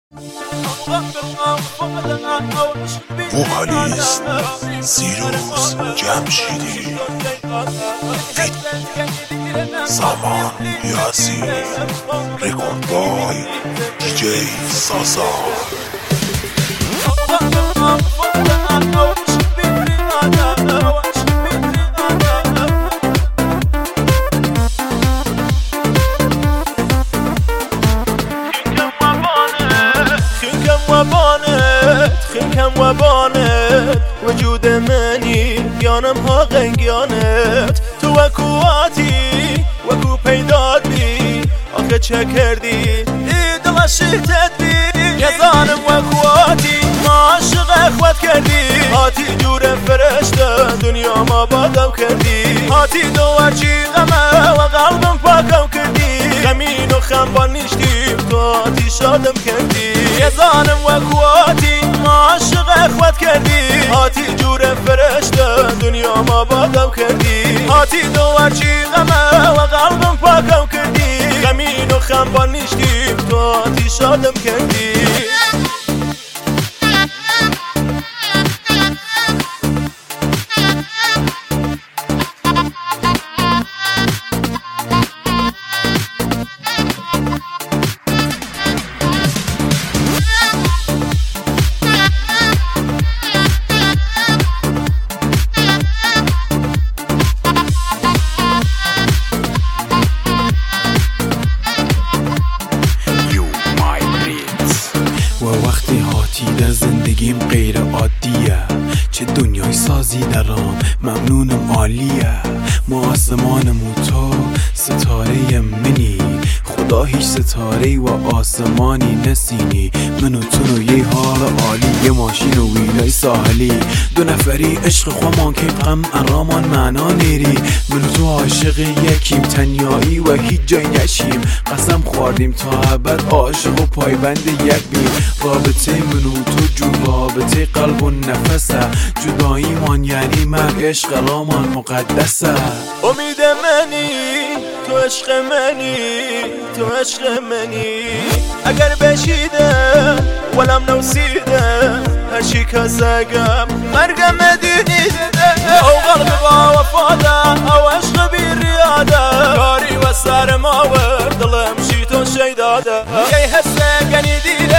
وکالیست سیروس جمشیدی، سامان یاسین، رکورد بای دیجی ساسا. خنکم و بانت وجود منی بیانم ها غنگیانت تو وکواتی وکو پیداد بی آخه چه کردی دل شیتت بی یزانم وکواتی ما عاشق اخوت کردی هاتی جور فرشته دنیا ما بادم کردی هاتی دوارچی غمه و قلبم پاکم کردی غمین و خنبان نیشتیم تو هاتی شادم کردی یزانم وکواتی ما عاشق اخوت کردی هاتی جور فرشته دنیا ما بادم کردی هاتی دوارچی غمه و قلبم پاکم کردی غمین و خنبان نیشتیم تو هاتی شادم کردی. وقتی هاتی در زندگیم غیر عادیه، چه دنیای سازی درام ممنونم عالیه. ما آسمانم و تو ستاره منی، خدا هیچ ستاره و آسمانی نسینی. من و تو و یه حال عالی، یه ماشین و ویلای ساحلی، دو نفری عشق خوامان که غم ارامان معنا نیری. من و تو عاشق یکیم، تنیایی و هیچ جای نشیم. قسم خوردیم تا ابد عاشق و پایبند یک بیم. رابطه من و تو جو رابطه قلب و نفسه، جداییمان یعنی مرگ، عشق رامان مقدسه. امید منی تو عشق منی، تو عشق منی اگر بشیده ولم نوسیده هرچی کسگم مرگم مدینیده او قلب با وفاده او عشق بی ریاده کاری و سر ما ورد دلم شیتون شیداده یه حسه گنی دیده